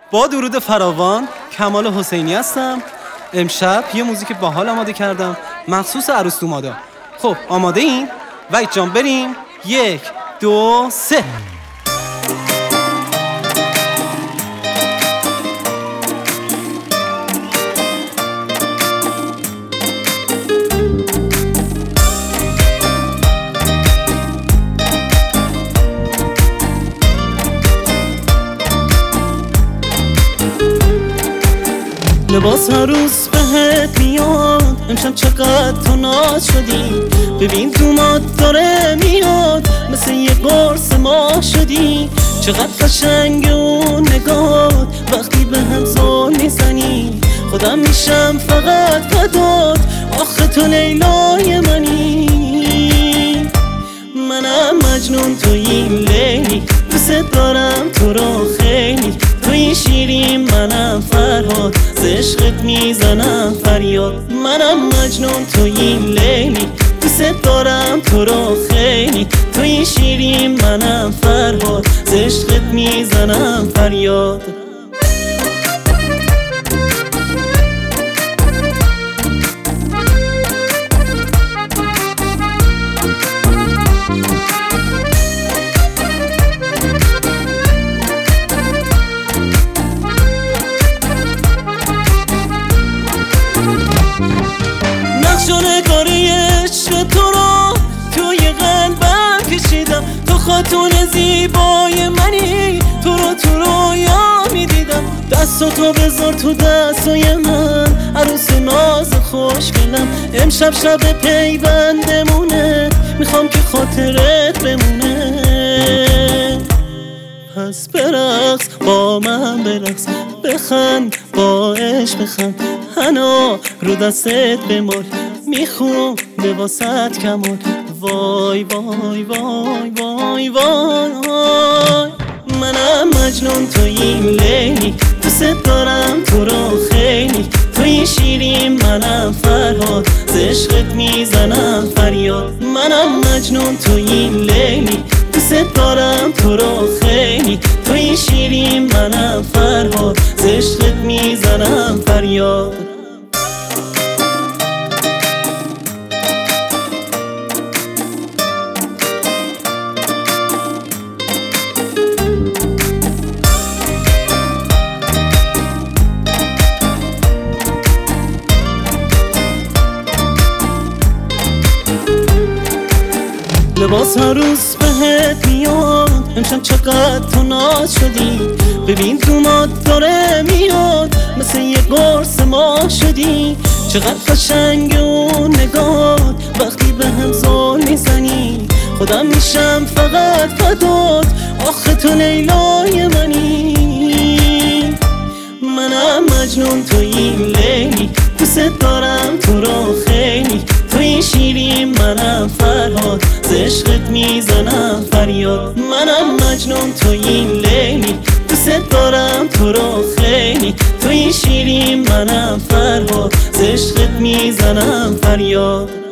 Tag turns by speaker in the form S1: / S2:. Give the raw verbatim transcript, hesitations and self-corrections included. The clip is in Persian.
S1: با درود فراوان، کمال حسینی هستم. امشب یه موزیک باحال آماده کردم مخصوص عروس دومادا. خب آماده این؟ وحید جان بریم. یک دو سه. لباس عروس بهت میاد، امشب چقدر تو ناز شدی. ببین دوماد داره میاد، مثل یه قرص ما شدی. چقدر قشنگ اون نگات وقتی به هم زل میزنی. خودم میشم فقط فدات، آخه تو لیلای منی. منم مجنون تویی لیلی، دوست دارم تو رو خیلی. توی شیرین منم فرهاد، ز عشقت میزنم فریاد. منم مجنون تویی لیلی، دوست دارم تو رو خیلی. توی شیرین منم فرهاد، ز عشقت میزنم فریاد. نگاری عشق تو رو توی قلبم کشیدم. تو خاتون زیبای منی، تو رو تو رویا میدیدم. دستو تو بذار تو دستای من، عروس ناز خوشگلم. امشب شب پیوندمونه، میخوام که خاطرت بمونه. پس برقص با من، برقص بخند با عشق بخند. هنا رو دستت بمال، میخوام لباست کمال. وای وای وای وای وای. منم مجنون تویی لیلی، دوست دارم تو رو خیلی. توی شیرین منم فرهاد، ز عشقت میزنم فریاد. منم مجنون تویی لیلی، دوست دارم تو رو خیلی. توی شیرین منم فرهاد، ز عشقت میزنم فریاد. لباس عروس بهت میاد، امشب چقدر تو ناز شدی. ببین دوماد داره میاد، مثل یه قرص ما شدی. چقدر قشنگ اون نگات وقتی به هم زل میزنی. خودم میشم فقط فدات، آخه تو لیلای منی. منم مجنون تویی لیلی، دوست دارم تو رو خیلی. توی شیرین منم فرهاد، ز عشقت میزنم فریاد. منم مجنون تویی لیلی، دوست دارم تو رو خیلی. توی شیرین منم فرهاد، ز عشقت میزنم فریاد.